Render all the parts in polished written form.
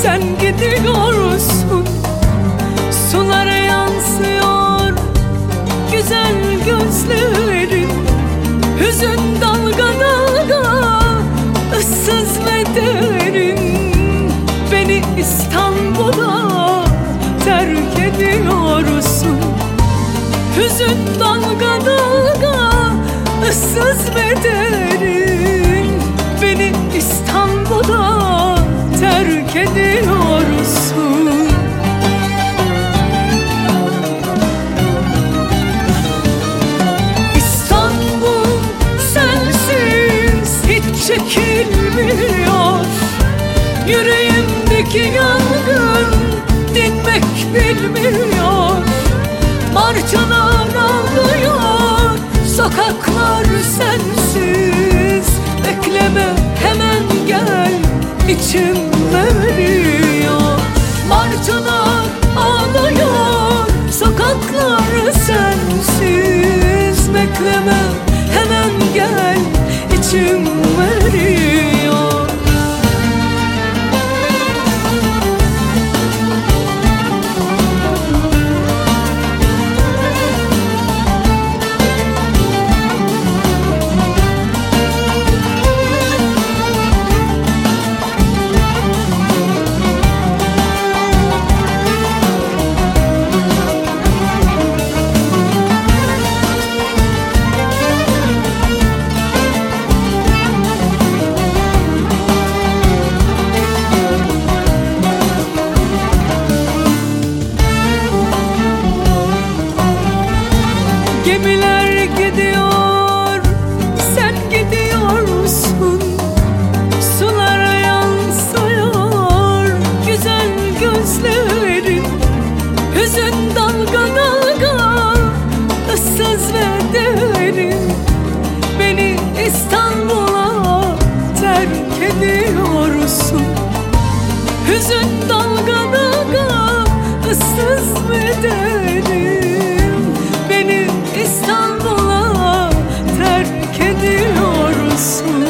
sen gidiyorsun. Sulara yansıyor güzel gözlerin, hüzün dalga dalga, ıssız ve derin. Beni İstanbul'a terk ediyorsun. Hüzün dalga dalga, ıssız ve derin. Beni İstanbul'a terk ediyorsun. İstanbul sensiz hiç çekilmiyor. Yüreğimdeki yangın dinmek bilmiyor. Martılar ağlıyor, sokaklar sensiz. Bekleme, hemen gel, içim veriyor. Martılar ağlıyor, sokaklar sensiz. Bekleme, hemen gel, içim veriyor. Gemiler gidiyor, sen gidiyorsun. Sulara yansıyor güzel gözlerin, hüzün dalga dalga, ıssız ve derin. Beni İstanbul'a terk ediyorsun. Hüzün dalga dalga, ıssız ve derin. Beni İstanbul'a terk ediyorsun.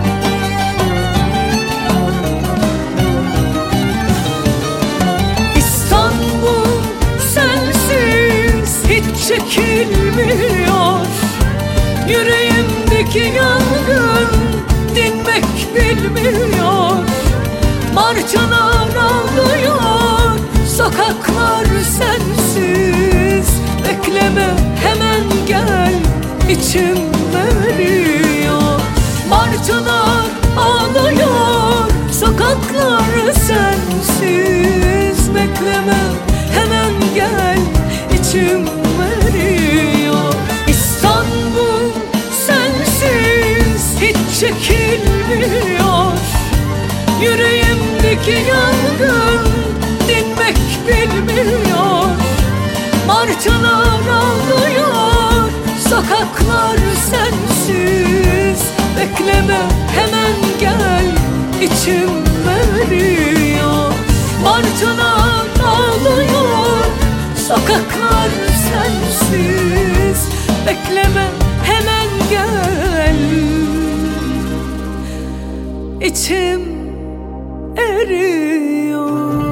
İstanbul sensiz hiç çekilmiyor. Yüreğimdeki yangın dinmek bilmiyor. Martılar ağlıyor, sokaklar sensiz. Bekleme, hemen gel, içim veriyor. Martılar ağlıyor, sokaklar sensiz. Bekleme, hemen gel, içim veriyor. İstanbul sensiz hiç çekilmiyor. Yüreğimdeki yangın dinmek bilmiyor. Martılar ağlıyor, sokaklar sensiz. Bekleme, hemen gel, içim veriyor. Martılar ağlıyor, sokaklar sensiz. Bekleme, hemen gel, içim eriyor.